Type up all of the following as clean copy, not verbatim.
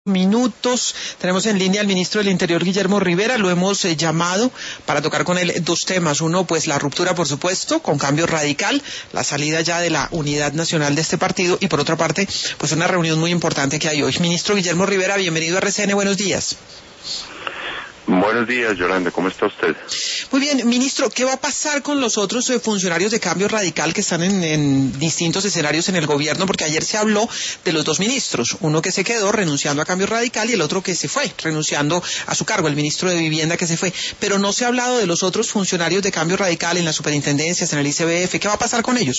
Minutos. Tenemos en línea al ministro del Interior, Guillermo Rivera. Lo hemos llamado para tocar con él dos temas. Uno, pues la ruptura, por supuesto, con Cambio Radical, la salida ya de la unidad nacional de este partido, y por otra parte, pues una reunión muy importante que hay hoy. Ministro Guillermo Rivera, bienvenido a RCN, buenos días. Buenos días, Yolanda, ¿cómo está usted? Muy bien, ministro, ¿qué va a pasar con los otros funcionarios de Cambio Radical que están en distintos escenarios en el gobierno? Porque ayer se habló de los dos ministros, uno que se quedó renunciando a Cambio Radical y el otro que se fue, renunciando a su cargo, el ministro de Vivienda que se fue. Pero no se ha hablado de los otros funcionarios de Cambio Radical en las superintendencias, en el ICBF. ¿Qué va a pasar con ellos?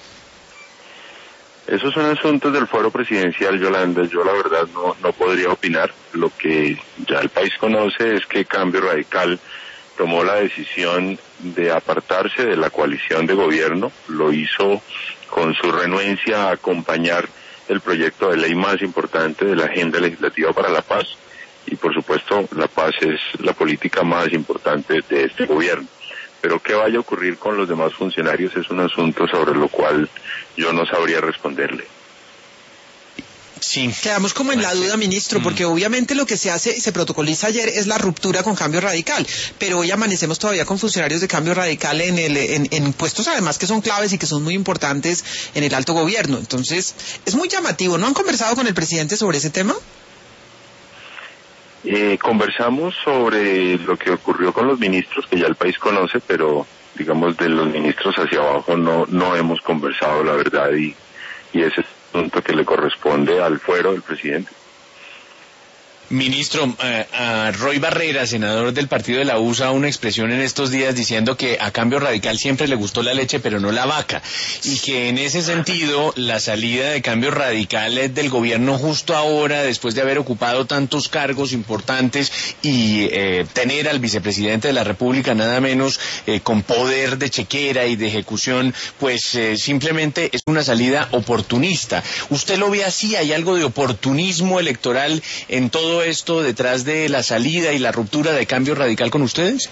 Esos son asuntos del fuero presidencial, Yolanda. Yo la verdad no podría opinar. Lo que ya el país conoce es que Cambio Radical tomó la decisión de apartarse de la coalición de gobierno. Lo hizo con su renuencia a acompañar el proyecto de ley más importante de la agenda legislativa para la paz. Y por supuesto, la paz es la política más importante de este gobierno. Pero qué vaya a ocurrir con los demás funcionarios es un asunto sobre lo cual yo no sabría responderle. Sí, quedamos como en la duda, ministro, porque obviamente lo que se hace, se protocoliza ayer, es la ruptura con Cambio Radical, pero hoy amanecemos todavía con funcionarios de Cambio Radical en puestos además que son claves y que son muy importantes en el alto gobierno. Entonces, es muy llamativo. ¿No han conversado con el presidente sobre ese tema? Conversamos sobre lo que ocurrió con los ministros, que ya el país conoce, pero digamos de los ministros hacia abajo no hemos conversado, la verdad, y ese es un punto que le corresponde al fuero del presidente. Ministro, a Roy Barreras, senador del partido de la U, usa una expresión en estos días diciendo que a Cambio Radical siempre le gustó la leche pero no la vaca, y que en ese sentido la salida de Cambio Radical del gobierno justo ahora, después de haber ocupado tantos cargos importantes y tener al vicepresidente de la República nada menos con poder de chequera y de ejecución, pues simplemente es una salida oportunista. ¿Usted lo ve así? ¿Hay algo de oportunismo electoral en todo esto detrás de la salida y la ruptura de Cambio Radical con ustedes?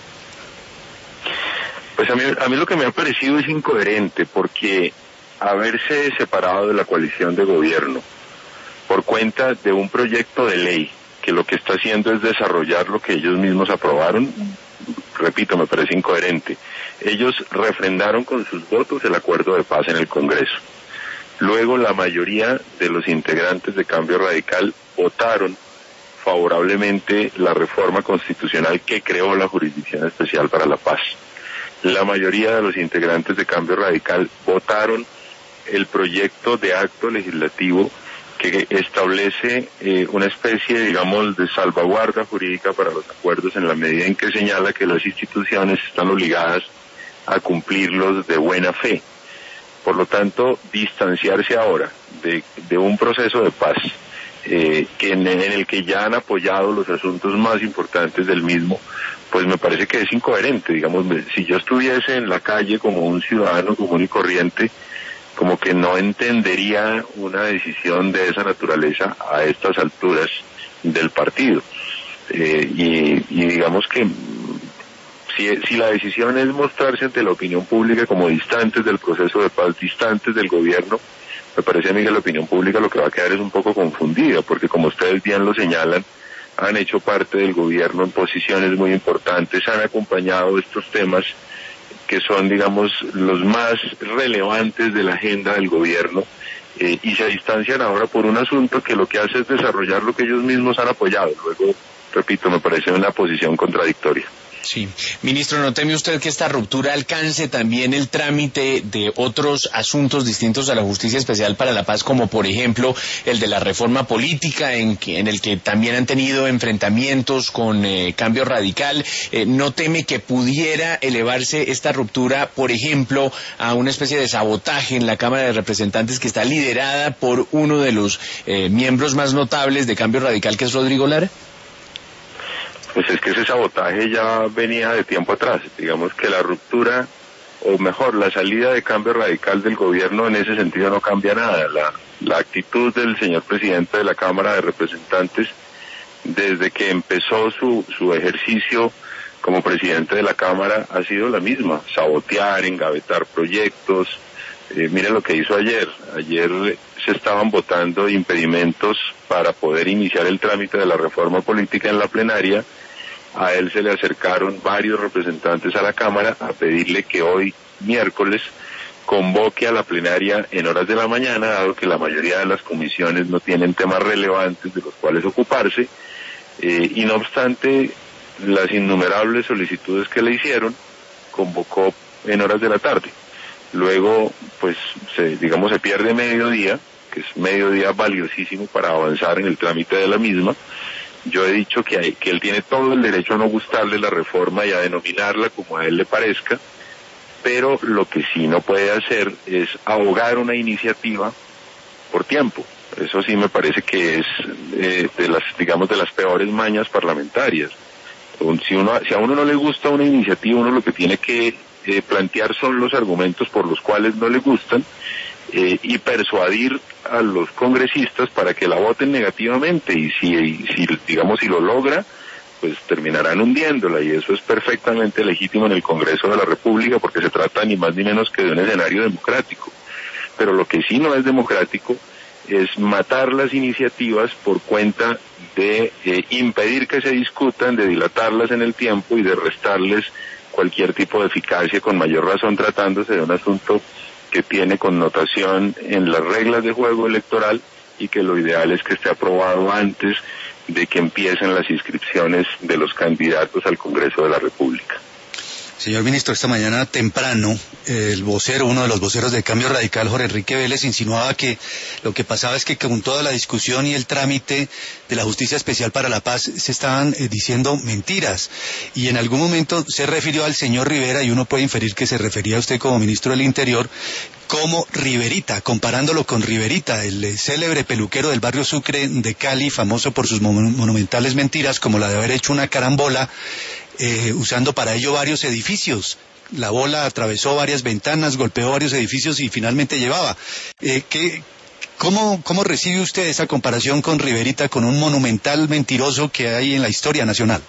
Pues a mí lo que me ha parecido es incoherente, porque haberse separado de la coalición de gobierno por cuenta de un proyecto de ley que lo que está haciendo es desarrollar lo que ellos mismos aprobaron, repito, me parece incoherente. Ellos refrendaron con sus votos el acuerdo de paz en el Congreso. Luego la mayoría de los integrantes de Cambio Radical votaron favorablemente la reforma constitucional que creó la Jurisdicción Especial para la Paz. La mayoría de los integrantes de Cambio Radical votaron el proyecto de acto legislativo que establece una especie, digamos, de salvaguarda jurídica para los acuerdos en la medida en que señala que las instituciones están obligadas a cumplirlos de buena fe. Por lo tanto, distanciarse ahora de un proceso de paz en el que ya han apoyado los asuntos más importantes del mismo, pues me parece que es incoherente. Digamos, si yo estuviese en la calle como un ciudadano común y corriente, como que no entendería una decisión de esa naturaleza a estas alturas del partido. Y digamos que si la decisión es mostrarse ante la opinión pública como distantes del proceso de paz, distantes del gobierno, me parece a mí que la opinión pública lo que va a quedar es un poco confundida, porque como ustedes bien lo señalan, han hecho parte del gobierno en posiciones muy importantes, han acompañado estos temas que son, digamos, los más relevantes de la agenda del gobierno, y se distancian ahora por un asunto que lo que hace es desarrollar lo que ellos mismos han apoyado. Luego, repito, me parece una posición contradictoria. Sí. Ministro, ¿no teme usted que esta ruptura alcance también el trámite de otros asuntos distintos a la Justicia Especial para la Paz, como por ejemplo el de la reforma política, en el que también han tenido enfrentamientos con Cambio Radical? ¿No teme que pudiera elevarse esta ruptura, por ejemplo, a una especie de sabotaje en la Cámara de Representantes que está liderada por uno de los miembros más notables de Cambio Radical, que es Rodrigo Lara? Pues es que ese sabotaje ya venía de tiempo atrás. Digamos que la ruptura, o mejor, la salida de Cambio Radical del gobierno en ese sentido no cambia nada. La actitud del señor presidente de la Cámara de Representantes, desde que empezó su ejercicio como presidente de la Cámara, ha sido la misma: sabotear, engavetar proyectos, Mire lo que hizo ayer. Ayer se estaban votando impedimentos para poder iniciar el trámite de la reforma política en la plenaria. A él se le acercaron varios representantes a la Cámara a pedirle que hoy, miércoles, convoque a la plenaria en horas de la mañana, dado que la mayoría de las comisiones no tienen temas relevantes de los cuales ocuparse, y no obstante las innumerables solicitudes que le hicieron, convocó en horas de la tarde. Luego, pues, se pierde mediodía, que es mediodía valiosísimo para avanzar en el trámite de la misma. Yo he dicho que él tiene todo el derecho a no gustarle la reforma y a denominarla como a él le parezca, pero lo que sí no puede hacer es ahogar una iniciativa por tiempo. Eso sí me parece que es de las peores mañas parlamentarias. Si a uno no le gusta una iniciativa, uno lo que tiene que plantear son los argumentos por los cuales no le gustan y persuadir a los congresistas para que la voten negativamente, y si lo logra, pues terminarán hundiéndola, y eso es perfectamente legítimo en el Congreso de la República, porque se trata ni más ni menos que de un escenario democrático. Pero lo que sí no es democrático es matar las iniciativas por cuenta de impedir que se discutan, de dilatarlas en el tiempo y de restarles cualquier tipo de eficacia, con mayor razón tratándose de un asunto que tiene connotación en las reglas de juego electoral, y que lo ideal es que esté aprobado antes de que empiecen las inscripciones de los candidatos al Congreso de la República. Señor ministro, esta mañana temprano, uno de los voceros de Cambio Radical, Jorge Enrique Vélez, insinuaba que lo que pasaba es que con toda la discusión y el trámite de la Justicia Especial para la Paz se estaban diciendo mentiras. Y en algún momento se refirió al señor Rivera, y uno puede inferir que se refería a usted como ministro del Interior, como Riverita, comparándolo con Riverita, el célebre peluquero del barrio Sucre de Cali, famoso por sus monumentales mentiras, como la de haber hecho una carambola, usando para ello varios edificios. La bola atravesó varias ventanas, golpeó varios edificios y finalmente llevaba. ¿Cómo recibe usted esa comparación con Riverita, con un monumental mentiroso que hay en la historia nacional?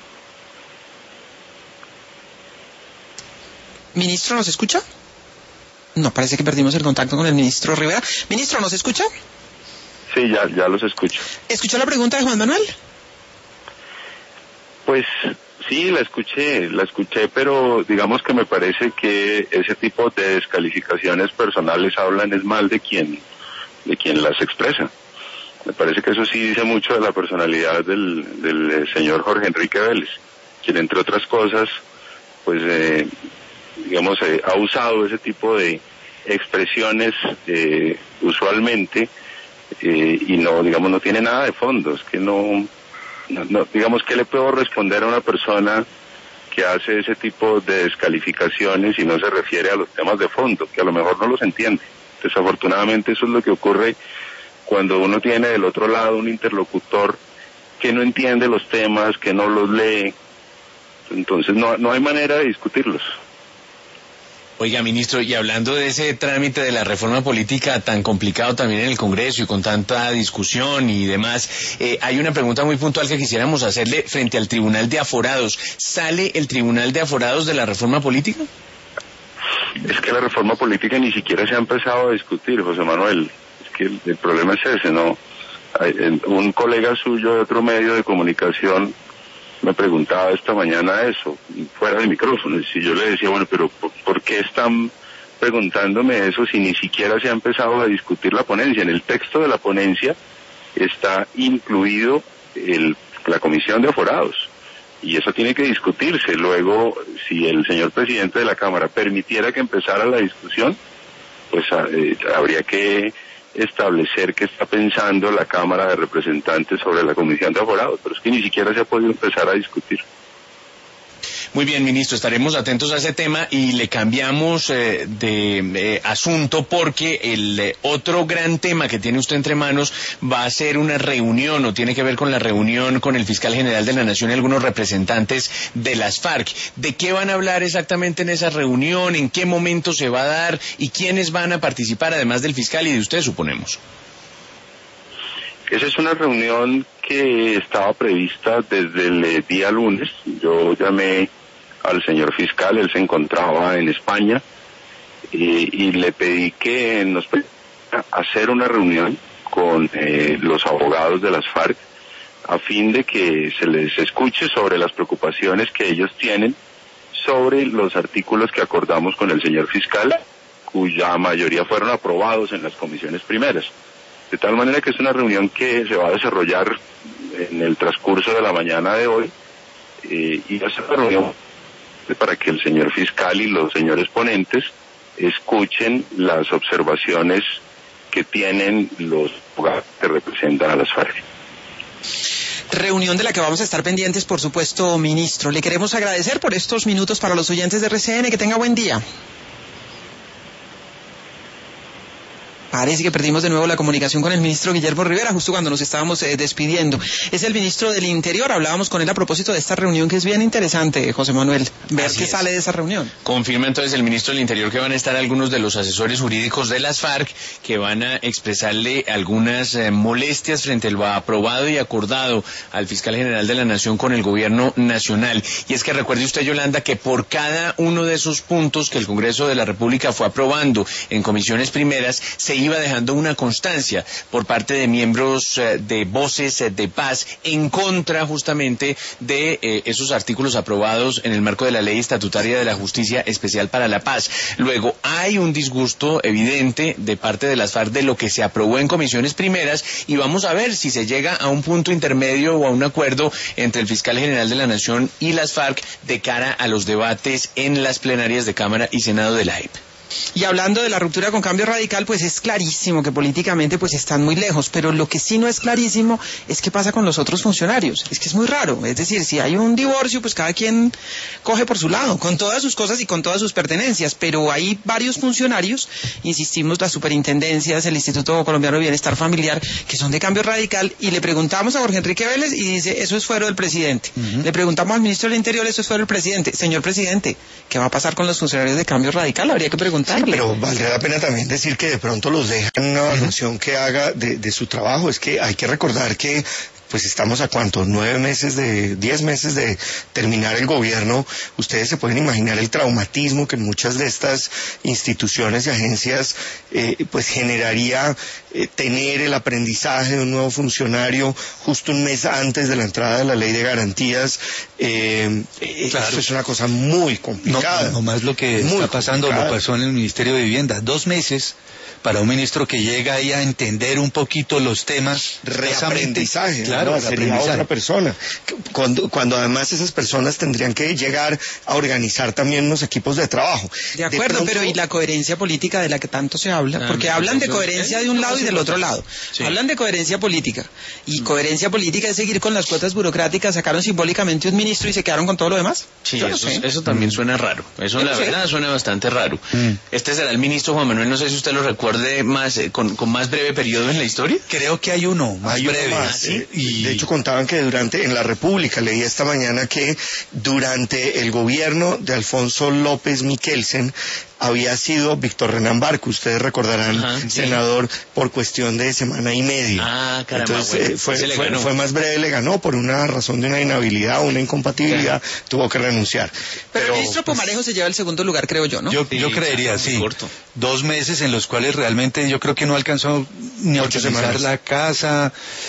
Ministro, ¿nos escucha? No, parece que perdimos el contacto con el ministro Rivera. Ministro, ¿nos escucha? Sí, ya los escucho. ¿Escuchó la pregunta de Juan Manuel? Pues sí, la escuché, pero digamos que me parece que ese tipo de descalificaciones personales hablan es mal de quien las expresa. Me parece que eso sí dice mucho de la personalidad del señor Jorge Enrique Vélez, quien entre otras cosas, pues ha usado ese tipo de expresiones usualmente, y no tiene nada de fondo. Es que no, digamos, ¿qué le puedo responder a una persona que hace ese tipo de descalificaciones y no se refiere a los temas de fondo, que a lo mejor no los entiende? Desafortunadamente eso es lo que ocurre cuando uno tiene del otro lado un interlocutor que no entiende los temas, que no los lee. Entonces no hay manera de discutirlos. Oiga, ministro, y hablando de ese trámite de la reforma política tan complicado también en el Congreso y con tanta discusión y demás, hay una pregunta muy puntual que quisiéramos hacerle frente al Tribunal de Aforados. ¿Sale el Tribunal de Aforados de la reforma política? Es que la reforma política ni siquiera se ha empezado a discutir, José Manuel. Es que el problema es ese, ¿no? Un colega suyo de otro medio de comunicación me preguntaba esta mañana eso, fuera de micrófono, y yo le decía, bueno, pero ¿por qué están preguntándome eso si ni siquiera se ha empezado a discutir la ponencia? En el texto de la ponencia está incluido la comisión de aforados, y eso tiene que discutirse. Luego, si el señor presidente de la Cámara permitiera que empezara la discusión, pues habría que establecer qué está pensando la Cámara de Representantes sobre la comisión de aforados, pero es que ni siquiera se ha podido empezar a discutir. Muy bien, ministro, estaremos atentos a ese tema y le cambiamos de asunto, porque el otro gran tema que tiene usted entre manos va a ser una reunión, o tiene que ver con la reunión con el fiscal general de la Nación y algunos representantes de las FARC. ¿De qué van a hablar exactamente en esa reunión? ¿En qué momento se va a dar? ¿Y quiénes van a participar, además del fiscal y de usted, suponemos? Esa es una reunión que estaba prevista desde el día lunes. Yo llamé al señor fiscal, él se encontraba en España, y le pedí que nos hacer una reunión con los abogados de las FARC a fin de que se les escuche sobre las preocupaciones que ellos tienen sobre los artículos que acordamos con el señor fiscal, cuya mayoría fueron aprobados en las comisiones primeras. De tal manera que es una reunión que se va a desarrollar en el transcurso de la mañana de hoy, y va a ser una reunión para que el señor fiscal y los señores ponentes escuchen las observaciones que tienen los abogados que representan a las FARC. Reunión de la que vamos a estar pendientes, por supuesto, ministro. Le queremos agradecer por estos minutos para los oyentes de RCN. Que tenga buen día. Parece que perdimos de nuevo la comunicación con el ministro Guillermo Rivera, justo cuando nos estábamos despidiendo. Es el ministro del Interior. Hablábamos con él a propósito de esta reunión, que es bien interesante, José Manuel, ver qué sale de esa reunión. Confirma entonces el ministro del Interior que van a estar algunos de los asesores jurídicos de las FARC, que van a expresarle algunas molestias frente a lo aprobado y acordado al fiscal general de la Nación con el gobierno nacional. Y es que recuerde usted, Yolanda, que por cada uno de esos puntos que el Congreso de la República fue aprobando en comisiones primeras, se iba dejando una constancia por parte de miembros de Voces de Paz en contra justamente de esos artículos aprobados en el marco de la Ley Estatutaria de la Justicia Especial para la Paz. Luego, hay un disgusto evidente de parte de las FARC de lo que se aprobó en comisiones primeras, y vamos a ver si se llega a un punto intermedio o a un acuerdo entre el fiscal general de la Nación y las FARC de cara a los debates en las plenarias de Cámara y Senado de la JEP. Y hablando de la ruptura con Cambio Radical, pues es clarísimo que políticamente pues están muy lejos, pero lo que sí no es clarísimo es qué pasa con los otros funcionarios. Es que es muy raro, es decir, si hay un divorcio, pues cada quien coge por su lado, con todas sus cosas y con todas sus pertenencias, pero hay varios funcionarios, insistimos, las superintendencias, el Instituto Colombiano de Bienestar Familiar, que son de Cambio Radical, y le preguntamos a Jorge Enrique Vélez y dice, eso es fuero del presidente. Le preguntamos al ministro del Interior, eso es fuero del presidente. Señor presidente, ¿qué va a pasar con los funcionarios de Cambio Radical? Habría que preguntarle. Sí, pero valdría la pena también decir que de pronto los dejan una evaluación que haga de su trabajo. Es que hay que recordar que pues estamos a cuánto, 10 meses de terminar el gobierno. Ustedes se pueden imaginar el traumatismo que en muchas de estas instituciones y agencias pues generaría tener el aprendizaje de un nuevo funcionario justo un mes antes de la entrada de la ley de garantías. Claro. Eso es una cosa muy complicada. No más lo que está pasando, lo pasó en el Ministerio de Vivienda. 2 meses para un ministro que llega ahí a entender un poquito los temas. Reaprendizaje, claro, ¿no? Sería otra persona. Cuando además esas personas tendrían que llegar a organizar también unos equipos de trabajo. De acuerdo, pronto, pero ¿y la coherencia política de la que tanto se habla? Porque hablan de coherencia de un lado y del otro lado. Sí. Hablan de coherencia política. Y coherencia política es seguir con las cuotas burocráticas. Sacaron simbólicamente un ministro y se quedaron con todo lo demás. Sí, eso también suena raro. Eso la verdad suena bastante raro. Este será el ministro Juan Manuel, no sé si usted lo recuerde más con más breve periodo en la historia. Creo que hay uno más breve. ¿Sí? Y de hecho contaban que en la República, leí esta mañana que durante el gobierno de Alfonso López Miquelsen había sido Víctor Renan Barco, ustedes recordarán, senador por cuestión de semana y media. Caramba. Entonces fue más breve, le ganó por una razón de una inhabilidad o una incompatibilidad, tuvo que renunciar. Pero el ministro Pumarejo se lleva el segundo lugar, creo yo, ¿no? Yo creería, sí. Corto. 2 meses en los cuales realmente yo creo que no alcanzó ni a utilizar la casa.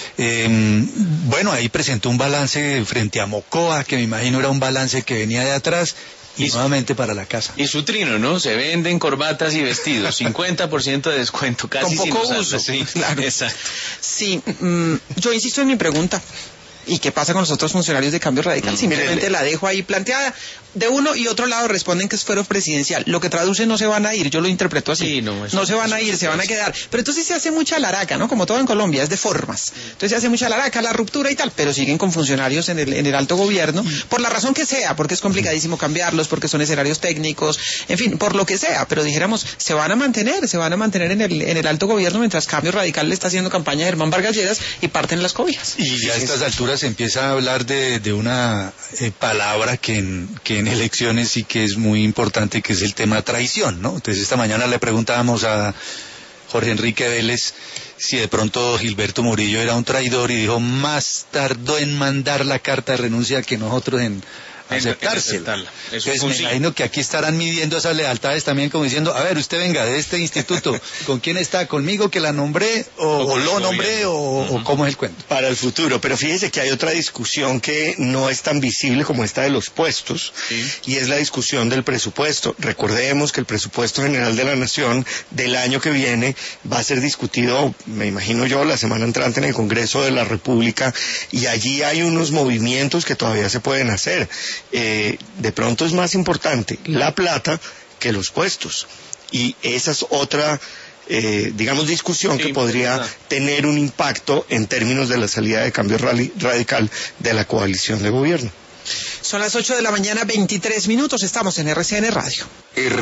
Bueno, ahí presentó un balance frente a Mocoa, que me imagino era un balance que venía de atrás. Y nuevamente para la casa. Y su trino, ¿no? Se venden corbatas y vestidos, 50% de descuento, casi con poco uso. Sí, claro. Exacto. Sí, yo insisto en mi pregunta. ¿Y qué pasa con los otros funcionarios de Cambio Radical? Simplemente la dejo ahí planteada. De uno y otro lado responden que es fuero presidencial. Lo que traduce no se van a ir, yo lo interpreto así. Sí, no se van a ir, se van a quedar. Pero entonces se hace mucha laraca, ¿no? Como todo en Colombia, es de formas. Entonces se hace mucha laraca, la ruptura y tal, pero siguen con funcionarios en el alto gobierno, por la razón que sea, porque es complicadísimo cambiarlos, porque son escenarios técnicos, en fin, por lo que sea. Pero dijéramos, se van a mantener en el alto gobierno mientras Cambio Radical le está haciendo campaña a Germán Vargas Lleras y parten las cobijas. Y a estas alturas se empieza a hablar de una palabra que en elecciones sí que es muy importante, que es el tema traición, ¿no? Entonces esta mañana le preguntábamos a Jorge Enrique Vélez si de pronto Gilberto Murillo era un traidor y dijo, más tardó en mandar la carta de renuncia que nosotros en aceptársela. Entonces me sí. imagino que aquí estarán midiendo esas lealtades también, como diciendo, a ver, usted venga de este instituto, ¿con quién está? ¿Conmigo que la nombré o lo nombré o cómo es el cuento? Para el futuro, pero fíjese que hay otra discusión que no es tan visible como esta de los puestos, y es la discusión del presupuesto. Recordemos que el presupuesto general de la Nación del año que viene va a ser discutido, me imagino yo, la semana entrante en el Congreso de la República, y allí hay unos movimientos que todavía se pueden hacer. De pronto es más importante la plata que los puestos, y esa es otra discusión que podría tener un impacto en términos de la salida de Cambio Radical de la coalición de gobierno. Son las 8 de la mañana, 23 minutos, estamos en RCN Radio.